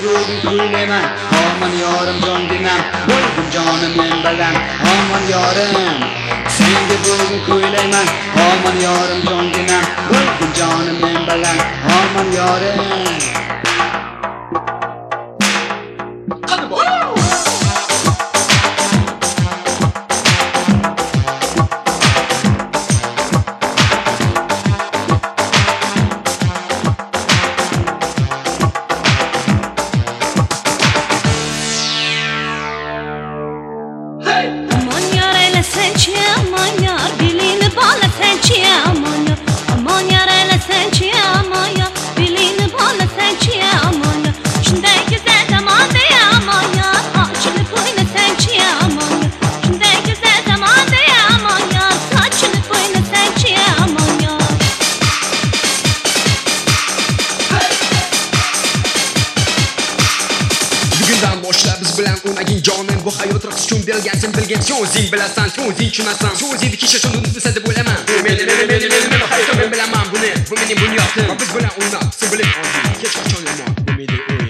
bugun kuylayman Aman yorim jon demam Bo'ldim jonim men bilan Aman yorim senga bugun kuylayman Aman yorim jon demam Bo'ldim jonim men bilan Aman yorim Biz bilan o'ynagin jonim bu hayot raqs uchun berilgan sen bilgan so'zing bilasan so'zing tushunasan so'zingni kishi shuni desa deb o'ylaman meni hayot men bilaman buni bu mening bunyotim biz bilan o'ynab sen bilib olding hech qachon yomon bo'lmaydi o'yin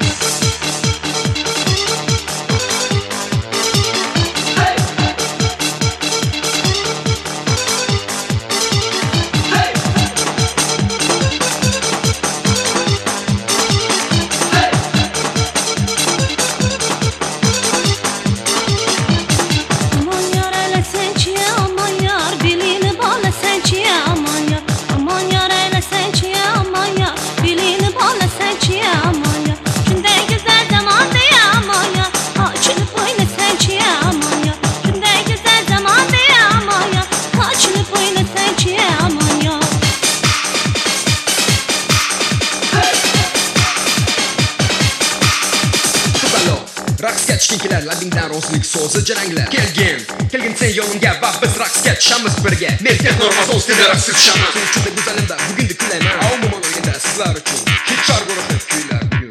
Raqsga tushkinkilar labingdan rozilik so'zi jaranglar kelgin sen yonimga va biz raqsga tushamiz birga men texnorma so'zda raqsga tushaman sen uchun go'zalimda bugunni kuylayman umuman o'yinda sizlar uchun hech chor guruhi kuylar bugun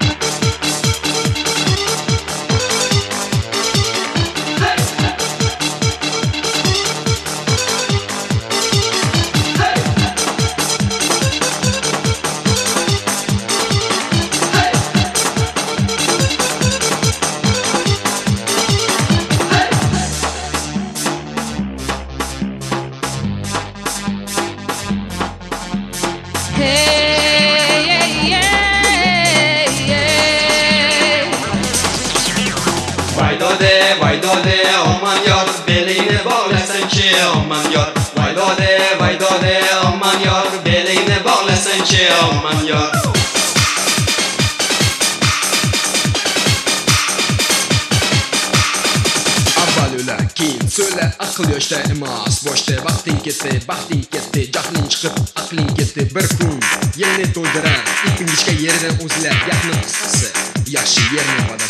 Vay dode, aman yor, belingni bog'lasanchi, aman yor. Vay dode, aman yor, belingni bog'lasanchi, aman yor. Avval o'la, keyin so'la, aql yoshda emas, boshda vaqting ketdi, jahling chiqib, aqling ketdi. Bir kun yelni to'ldirar, ipingishga yeridan o'zlar, gapning qisqasi, yaxshi yerni